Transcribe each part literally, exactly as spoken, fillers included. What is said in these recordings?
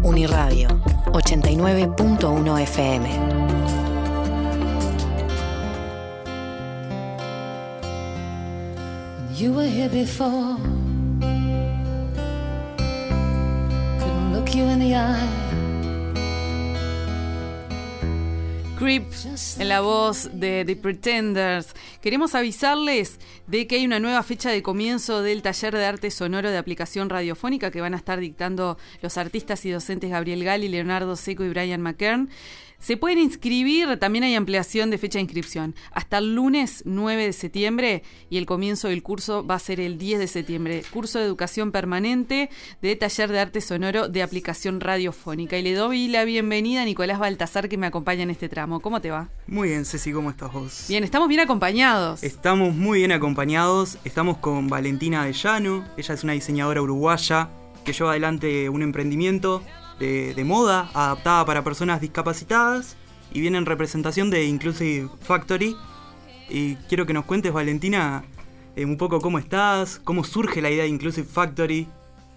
Uniradio ochenta y nueve punto uno F M. You were here before. Couldn't look you in the eye. Creep, en la voz de The Pretenders. Queremos avisarles de que hay una nueva fecha de comienzo del taller de arte sonoro de aplicación radiofónica que van a estar dictando los artistas y docentes Gabriel Gali, Leonardo Seco y Brian McKern. Se pueden inscribir, también hay ampliación de fecha de inscripción, hasta el lunes nueve de septiembre, y el comienzo del curso va a ser el diez de septiembre. Curso de educación permanente de taller de arte sonoro de aplicación radiofónica. Y le doy la bienvenida a Nicolás Baltasar, que me acompaña en este tramo. ¿Cómo te va? Muy bien, Ceci, ¿cómo estás vos? Bien, estamos bien acompañados. Estamos muy bien acompañados. Estamos con Valentina Avellano. Ella es una diseñadora uruguaya que lleva adelante un emprendimiento De, de moda adaptada para personas discapacitadas y viene en representación de Inclusive Factory. Y quiero que nos cuentes, Valentina, eh, un poco cómo estás, cómo surge la idea de Inclusive Factory.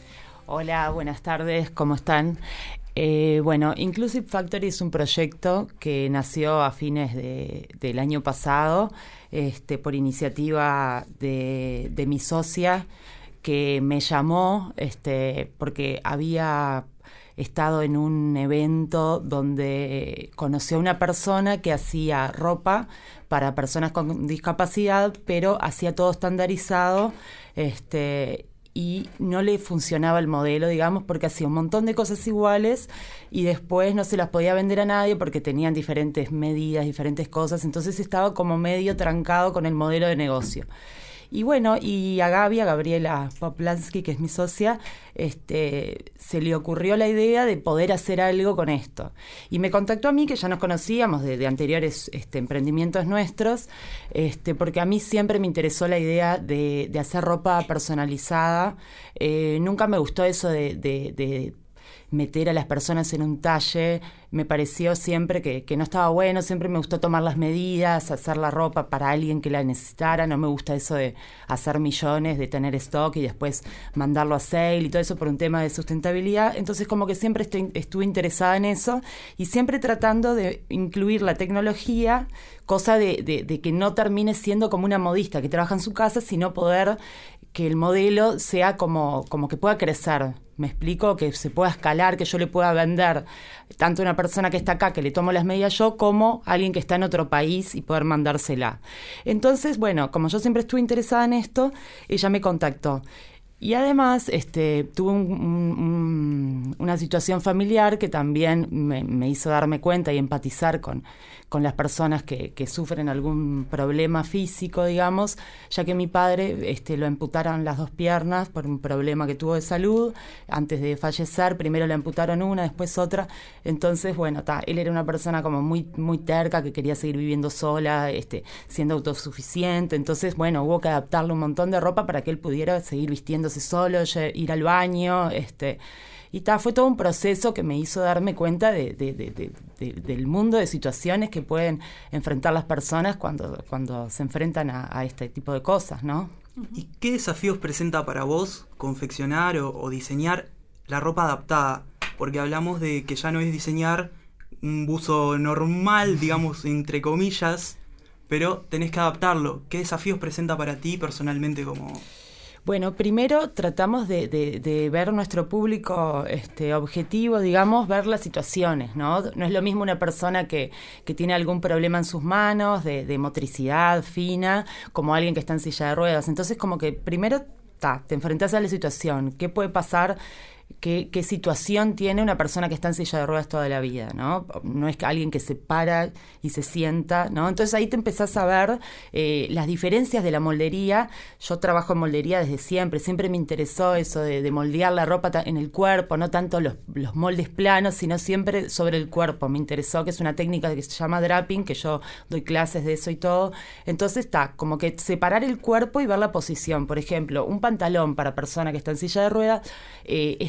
Hola, buenas tardes, ¿cómo están? Eh, bueno, Inclusive Factory es un proyecto que nació a fines de, del año pasado este, por iniciativa de, de mi socia, que me llamó este, porque había estado en un evento donde conoció a una persona que hacía ropa para personas con discapacidad, pero hacía todo estandarizado, este, y no le funcionaba el modelo, digamos, porque hacía un montón de cosas iguales y después no se las podía vender a nadie porque tenían diferentes medidas, diferentes cosas, entonces estaba como medio trancado con el modelo de negocio. Y bueno, y a Gaby, a Gabriela Poplansky, que es mi socia, este, se le ocurrió la idea de poder hacer algo con esto. Y me contactó a mí, que ya nos conocíamos de, de anteriores este, emprendimientos nuestros, este, porque a mí siempre me interesó la idea de, de hacer ropa personalizada. Eh, nunca me gustó eso de... de, de meter a las personas en un talle, me pareció siempre que, que no estaba bueno, siempre me gustó tomar las medidas, hacer la ropa para alguien que la necesitara, no me gusta eso de hacer millones, de tener stock y después mandarlo a sale y todo eso por un tema de sustentabilidad, entonces como que siempre estoy, estuve interesada en eso y siempre tratando de incluir la tecnología, cosa de, de, de que no termine siendo como una modista que trabaja en su casa, sino poder que el modelo sea como, como que pueda crecer. ¿Me explico? Que se pueda escalar, que yo le pueda vender tanto a una persona que está acá, que le tomo las medidas yo, como a alguien que está en otro país y poder mandársela. Entonces, bueno, como yo siempre estuve interesada en esto, ella me contactó. Y además este, tuve un, un, una situación familiar que también me, me hizo darme cuenta y empatizar con, con las personas que, que sufren algún problema físico, digamos, ya que mi padre este, lo amputaron las dos piernas por un problema que tuvo de salud antes de fallecer. Primero le amputaron una, después otra. Entonces, bueno, ta, él era una persona como muy, muy terca, que quería seguir viviendo sola, este, siendo autosuficiente. Entonces, bueno, hubo que adaptarle un montón de ropa para que él pudiera seguir vistiendo solo, ir al baño, este, y ta, fue todo un proceso que me hizo darme cuenta de, de, de, de, de, del mundo de situaciones que pueden enfrentar las personas cuando, cuando se enfrentan a, a este tipo de cosas, ¿no? ¿Y qué desafíos presenta para vos confeccionar o, o diseñar la ropa adaptada? Porque hablamos de que ya no es diseñar un buzo normal, digamos, entre comillas, pero tenés que adaptarlo. ¿Qué desafíos presenta para ti personalmente como...? Bueno, primero tratamos de, de, de ver nuestro público este, objetivo, digamos, ver las situaciones, ¿no? No es lo mismo una persona que, que tiene algún problema en sus manos, de, de motricidad fina, como alguien que está en silla de ruedas. Entonces, como que primero ta, te enfrentás a la situación. ¿Qué puede pasar? ¿Qué, qué situación tiene una persona que está en silla de ruedas toda la vida, ¿no? No es alguien que se para y se sienta, ¿no? Entonces ahí te empezás a ver eh, las diferencias de la moldería. Yo trabajo en moldería desde siempre, siempre me interesó eso de, de moldear la ropa en el cuerpo, no tanto los, los moldes planos, sino siempre sobre el cuerpo. Me interesó, que es una técnica que se llama draping, que yo doy clases de eso y todo. Entonces está, como que separar el cuerpo y ver la posición. Por ejemplo, un pantalón para persona que está en silla de ruedas eh, es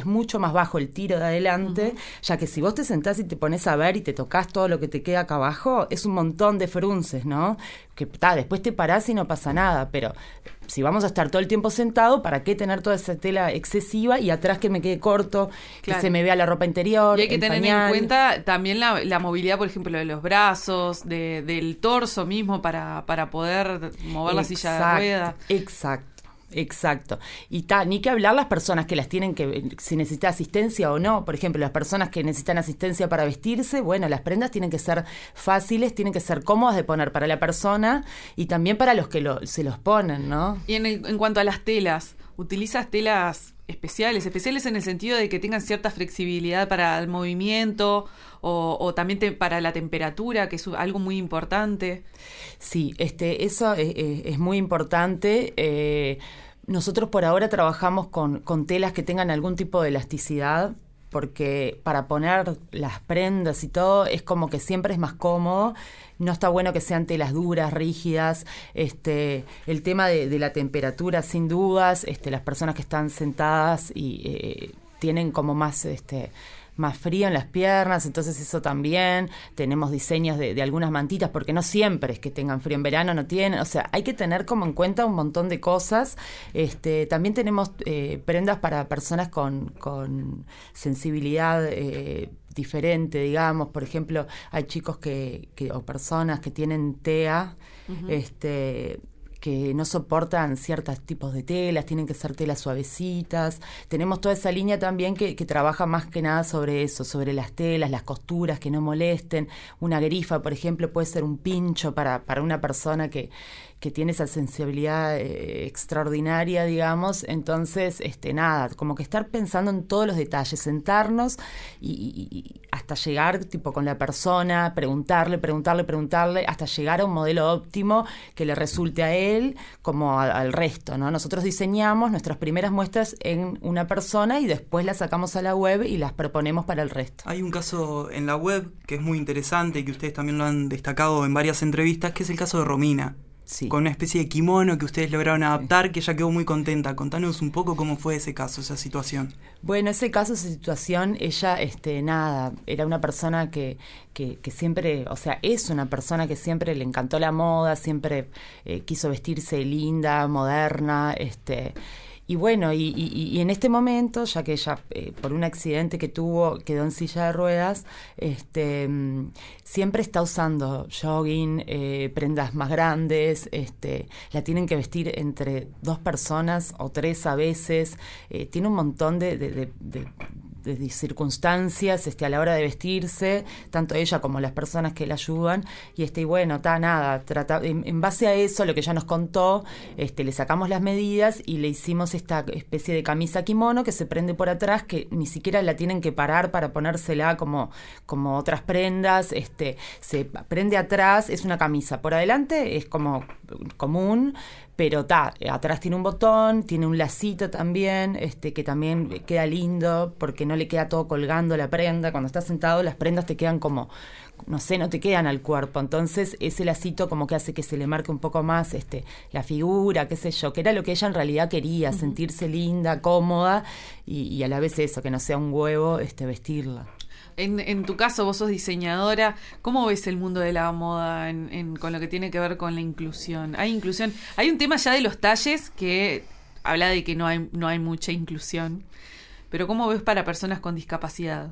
mucho más bajo el tiro de adelante, uh-huh. ya que si vos te sentás y te pones a ver y te tocas todo lo que te queda acá abajo, es un montón de frunces, ¿no? Que ta, después te parás y no pasa nada, pero si vamos a estar todo el tiempo sentado, ¿para qué tener toda esa tela excesiva y atrás que me quede corto, claro. que se me vea la ropa interior? Y hay que tener pañal. en cuenta también la, la movilidad, por ejemplo, de los brazos, de, del torso mismo para, para poder mover la silla de rueda. Exacto. Exacto. Y ta, ni que hablar las personas que las tienen que, si necesita asistencia o no, por ejemplo, las personas que necesitan asistencia para vestirse, bueno, las prendas tienen que ser fáciles, tienen que ser cómodas de poner para la persona y también para los que lo, se los ponen, ¿no? Y en, el, en cuanto a las telas, ¿utilizas telas especiales? Especiales en el sentido de que tengan cierta flexibilidad para el movimiento o, o también te, para la temperatura, que es algo muy importante. Sí, este, eso es, es, es muy importante. Eh, nosotros por ahora trabajamos con, con telas que tengan algún tipo de elasticidad, porque para poner las prendas y todo es como que siempre es más cómodo. No está bueno que sean telas duras, rígidas. Este, el tema de, de la temperatura, sin dudas, este, las personas que están sentadas y eh, tienen como más... Este, más frío en las piernas, entonces eso también. Tenemos diseños de, de algunas mantitas, porque no siempre es que tengan frío en verano, no tienen, o sea, hay que tener como en cuenta un montón de cosas. Este, también tenemos eh, prendas para personas con, con sensibilidad eh, diferente, digamos. Por ejemplo, hay chicos que, que o personas que tienen T E A, uh-huh. este que no soportan ciertos tipos de telas, tienen que ser telas suavecitas. Tenemos toda esa línea también que, que trabaja más que nada sobre eso, sobre las telas, las costuras, que no molesten. Una grifa, por ejemplo, puede ser un pincho para, para una persona que, que tiene esa sensibilidad eh, extraordinaria, digamos. Entonces, este nada, como que estar pensando en todos los detalles, sentarnos y, y, y hasta llegar tipo con la persona, preguntarle, preguntarle, preguntarle, hasta llegar a un modelo óptimo que le resulte a él como a, al resto, ¿no? Nosotros diseñamos nuestras primeras muestras en una persona y después las sacamos a la web y las proponemos para el resto. Hay un caso en la web que es muy interesante y que ustedes también lo han destacado en varias entrevistas, que es el caso de Romina. Sí. Con una especie de kimono que ustedes lograron adaptar, sí. que ella quedó muy contenta. Contanos un poco cómo fue ese caso, esa situación. Bueno, ese caso, esa situación, ella, este, nada, era una persona que, que, que siempre, o sea, es una persona que siempre le encantó la moda, siempre eh, quiso vestirse linda, moderna, este... Y bueno, y, y, y en este momento, ya que ella, eh, por un accidente que tuvo, quedó en silla de ruedas, este, siempre está usando jogging, eh, prendas más grandes, este, la tienen que vestir entre dos personas o tres a veces, eh, tiene un montón de... de, de, de de circunstancias este, a la hora de vestirse, tanto ella como las personas que la ayudan, y este y bueno, está nada, trata, en, en base a eso, lo que ella nos contó, este, le sacamos las medidas y le hicimos esta especie de camisa kimono que se prende por atrás, que ni siquiera la tienen que parar para ponérsela como, como otras prendas, este, se prende atrás, es una camisa, por adelante es como común, pero ta, atrás tiene un botón, tiene un lacito también, este, que también queda lindo, porque no le queda todo colgando la prenda. Cuando estás sentado, las prendas te quedan como, no sé, no te quedan al cuerpo. Entonces, ese lacito como que hace que se le marque un poco más este, la figura, qué sé yo, que era lo que ella en realidad quería, uh-huh. sentirse linda, cómoda, y, y a la vez eso, que no sea un huevo este, vestirla. En, en tu caso, vos sos diseñadora, ¿cómo ves el mundo de la moda en, en, con lo que tiene que ver con la inclusión? ¿Hay inclusión? Hay un tema ya de los talles que habla de que no hay, no hay mucha inclusión, pero ¿cómo ves para personas con discapacidad?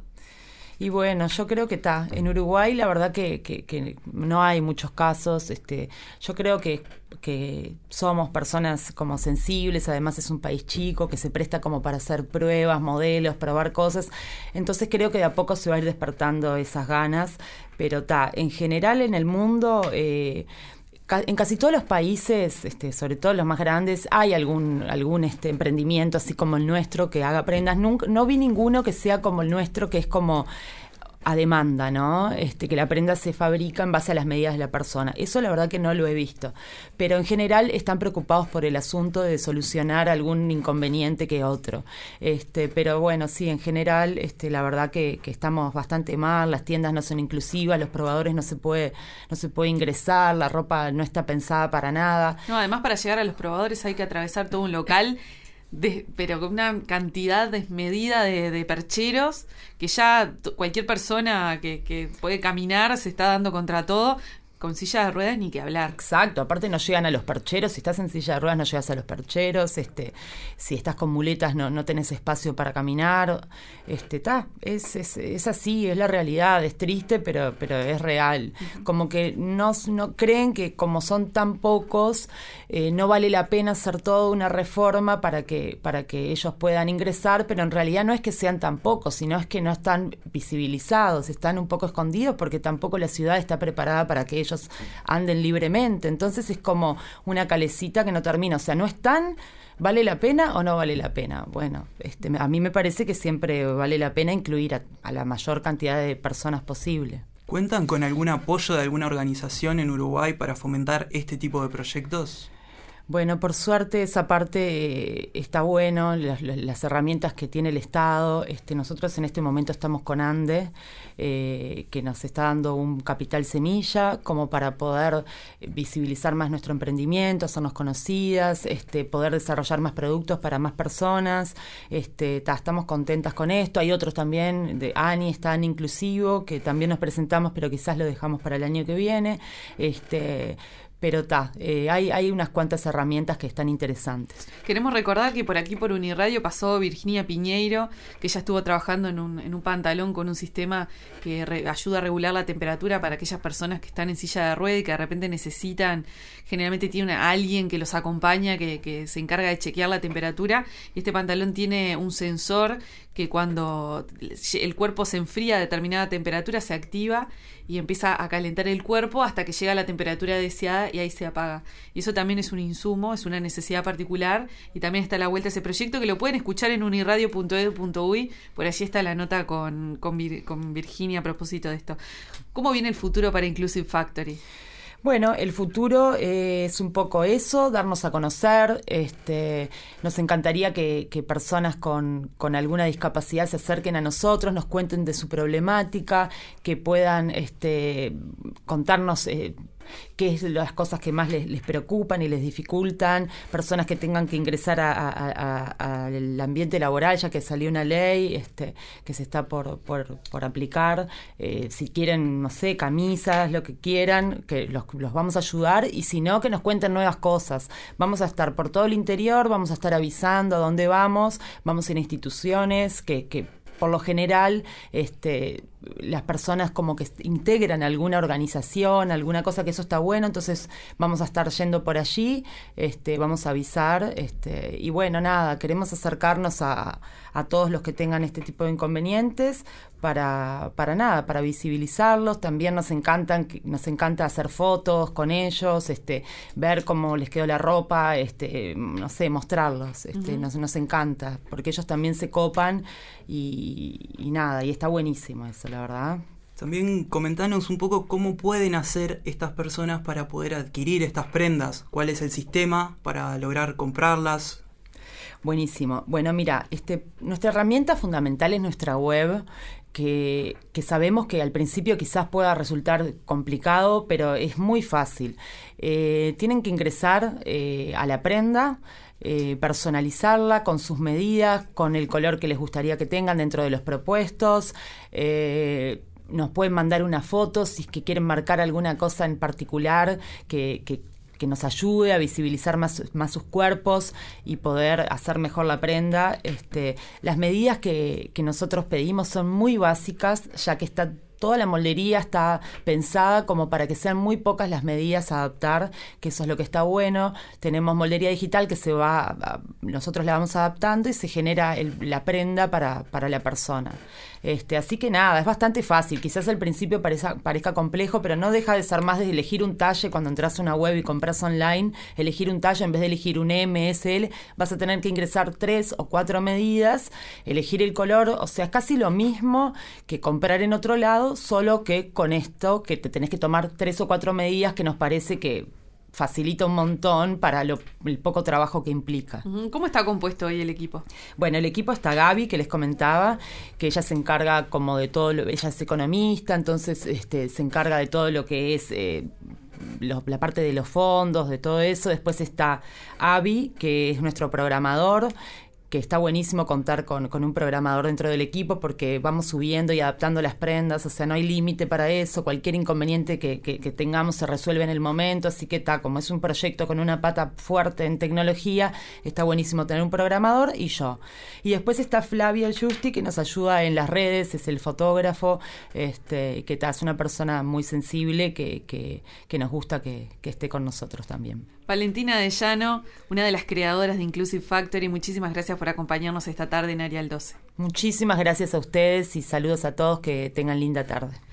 Y bueno, yo creo que está. En Uruguay la verdad que, que, que no hay muchos casos. Este, yo creo que, que somos personas como sensibles, además es un país chico que se presta como para hacer pruebas, modelos, probar cosas. Entonces creo que de a poco se va a ir despertando esas ganas. Pero está, en general en el mundo... Eh, en casi todos los países, este, sobre todo los más grandes, hay algún algún este emprendimiento así como el nuestro que haga prendas. Nunca, no vi ninguno que sea como el nuestro, que es como a demanda, ¿no? Este, que la prenda se fabrica en base a las medidas de la persona. Eso la verdad que no lo he visto. Pero en general están preocupados por el asunto de solucionar algún inconveniente que otro. Este, pero bueno, sí, en general, este, la verdad que, que estamos bastante mal, las tiendas no son inclusivas, los probadores no se puede, no se puede ingresar, la ropa no está pensada para nada. No, además para llegar a los probadores hay que atravesar todo un local de, pero con una cantidad desmedida de, de percheros que ya t- cualquier persona que, que puede caminar se está dando contra todo. Con silla de ruedas ni que hablar. Exacto, aparte no llegan a los percheros, si estás en silla de ruedas no llegas a los percheros, este, si estás con muletas no, no tenés espacio para caminar, este, ta, es, es, es así, es la realidad, es triste, pero, pero es real. Uh-huh. Como que no, no creen que como son tan pocos, eh, no vale la pena hacer toda una reforma para que, para que ellos puedan ingresar, pero en realidad no es que sean tan pocos, sino es que no están visibilizados, están un poco escondidos porque tampoco la ciudad está preparada para que ellos ellos anden libremente. Entonces es como una calecita que no termina. O sea, no están, ¿vale la pena o no vale la pena? Bueno, este, a mí me parece que siempre vale la pena incluir a, a la mayor cantidad de personas posible. ¿Cuentan con algún apoyo de alguna organización en Uruguay para fomentar este tipo de proyectos? Bueno, por suerte esa parte eh, está bueno, las, las herramientas que tiene el Estado. Este, nosotros en este momento estamos con ANDE, eh, que nos está dando un capital semilla como para poder visibilizar más nuestro emprendimiento, hacernos conocidas, este, poder desarrollar más productos para más personas. Este, ta, estamos contentas con esto. Hay otros también, de ANI, está ANI Inclusivo, que también nos presentamos, pero quizás lo dejamos para el año que viene. Este... Pero está, eh, hay, hay unas cuantas herramientas que están interesantes. Queremos recordar que por aquí por Uniradio pasó Virginia Piñeiro, que ella estuvo trabajando en un, en un pantalón con un sistema que re, ayuda a regular la temperatura para aquellas personas que están en silla de ruedas y que de repente necesitan, generalmente tiene una, alguien que los acompaña, que, que se encarga de chequear la temperatura, y este pantalón tiene un sensor que cuando el cuerpo se enfría a determinada temperatura se activa y empieza a calentar el cuerpo hasta que llega a la temperatura deseada y ahí se apaga. Y eso también es un insumo, es una necesidad particular, y también está a la vuelta ese proyecto que lo pueden escuchar en uniradio punto edu punto uy, por allí está la nota con, con, Vir, con Virginia a propósito de esto. ¿Cómo viene el futuro para Inclusive Factory? Bueno, el futuro eh, es un poco eso, darnos a conocer. Este, nos encantaría que, que personas con, con alguna discapacidad se acerquen a nosotros, nos cuenten de su problemática, que puedan este, contarnos eh, qué es las cosas que más les, les preocupan y les dificultan, personas que tengan que ingresar al ambiente laboral, ya que salió una ley este, que se está por, por, por aplicar, eh, si quieren, no sé, camisas, lo que quieran, que los, los vamos a ayudar, y si no, que nos cuenten nuevas cosas. Vamos a estar por todo el interior, vamos a estar avisando a dónde vamos, vamos a ir a instituciones que... que por lo general, este, las personas como que integran alguna organización, alguna cosa, que eso está bueno, entonces vamos a estar yendo por allí, este, vamos a avisar, este, y bueno, nada, queremos acercarnos a, a todos los que tengan este tipo de inconvenientes para, para nada, para visibilizarlos. También nos encantan, nos encanta hacer fotos con ellos, este, ver cómo les quedó la ropa, este, no sé, mostrarlos, este, uh-huh. nos, nos encanta, porque ellos también se copan y, y nada, y está buenísimo eso, la verdad. También comentanos un poco cómo pueden hacer estas personas para poder adquirir estas prendas, cuál es el sistema para lograr comprarlas. Buenísimo. Bueno, mira, este, nuestra herramienta fundamental es nuestra web, que, que sabemos que al principio quizás pueda resultar complicado, pero es muy fácil. Eh, tienen que ingresar eh, a la prenda, eh, personalizarla con sus medidas, con el color que les gustaría que tengan dentro de los propuestos. Eh, nos pueden mandar una foto si es que quieren marcar alguna cosa en particular que... que que nos ayude a visibilizar más, más sus cuerpos y poder hacer mejor la prenda. Este, las medidas que, que nosotros pedimos son muy básicas, ya que está toda la moldería está pensada como para que sean muy pocas las medidas a adaptar, que eso es lo que está bueno. Tenemos moldería digital que se va, a, nosotros la vamos adaptando y se genera el, la prenda para, para la persona. Este, así que nada, es bastante fácil. Quizás al principio parezca, parezca complejo, pero no deja de ser más de elegir un talle. Cuando entras a una web y compras online, elegir un talle en vez de elegir un M, S, L, vas a tener que ingresar tres o cuatro medidas, elegir el color. O sea, es casi lo mismo que comprar en otro lado, solo que con esto, que te tenés que tomar tres o cuatro medidas, que nos parece que facilita un montón para lo, el poco trabajo que implica. ¿Cómo está compuesto hoy el equipo? Bueno, el equipo está Gaby, que les comentaba, que ella se encarga como de todo, lo, ella es economista, entonces este, se encarga de todo lo que es... Eh, Lo, la parte de los fondos, de todo eso. Después está Avi, que es nuestro programador, que está buenísimo contar con, con un programador dentro del equipo porque vamos subiendo y adaptando las prendas, o sea, no hay límite para eso, cualquier inconveniente que, que, que tengamos se resuelve en el momento, así que está, como es un proyecto con una pata fuerte en tecnología, está buenísimo tener un programador y yo. Y después está Flavio Giusti, que nos ayuda en las redes, es el fotógrafo, este, que está, es una persona muy sensible que, que, que nos gusta que, que esté con nosotros también. Valentina de Llano, una de las creadoras de Inclusive Factory, muchísimas gracias por acompañarnos esta tarde en Arial doce. Muchísimas gracias a ustedes y saludos a todos, que tengan linda tarde.